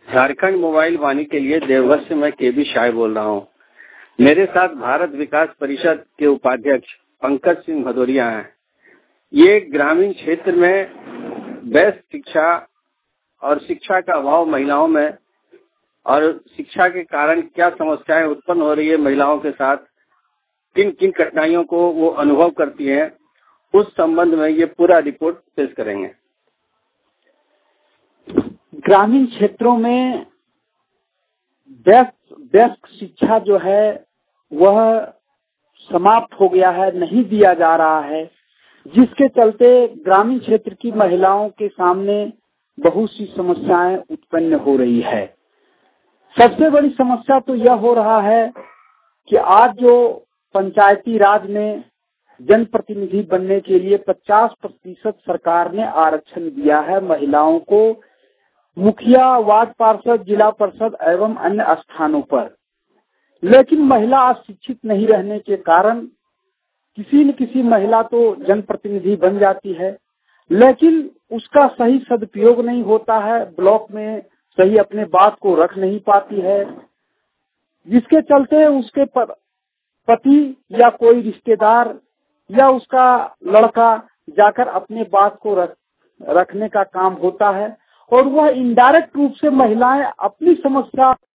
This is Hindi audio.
झारखंड मोबाइल वाणी के लिए देवघर से मैं केबी शाह बोल रहा हूँ। मेरे साथ भारत विकास परिषद के उपाध्यक्ष पंकज सिंह भदौरिया हैं। ये ग्रामीण क्षेत्र में बेस्ट शिक्षा और शिक्षा का अभाव महिलाओं में और शिक्षा के कारण क्या समस्याएं उत्पन्न हो रही है महिलाओं के साथ, किन किन कठिनाइयों को वो अनुभव करती हैं, उस संबंध में ये पूरा रिपोर्ट पेश करेंगे। ग्रामीण क्षेत्रों में बेस्ट शिक्षा जो है वह समाप्त हो गया है, नहीं दिया जा रहा है, जिसके चलते ग्रामीण क्षेत्र की महिलाओं के सामने बहुत सी समस्याएं उत्पन्न हो रही है। सबसे बड़ी समस्या तो यह हो रहा है कि आज जो पंचायती राज में जनप्रतिनिधि बनने के लिए 50% सरकार ने आरक्षण दिया है महिलाओं को, मुखिया, वार्ड पार्षद, जिला परिषद एवं अन्य स्थानों पर। लेकिन महिला अशिक्षित नहीं रहने के कारण किसी न किसी महिला तो जनप्रतिनिधि बन जाती है, लेकिन उसका सही सदुपयोग नहीं होता है, ब्लॉक में सही अपने बात को रख नहीं पाती है, जिसके चलते उसके पति या कोई रिश्तेदार या उसका लड़का जाकर अपने बात को रखने का काम होता है और वह इनडायरेक्ट रूप से महिलाएं अपनी समस्या